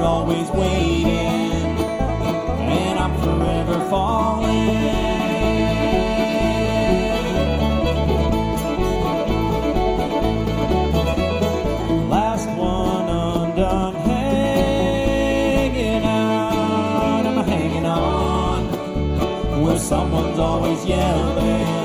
you're always waiting, and I'm forever falling. Last one undone, hanging out, I'm hanging on, where someone's always yelling.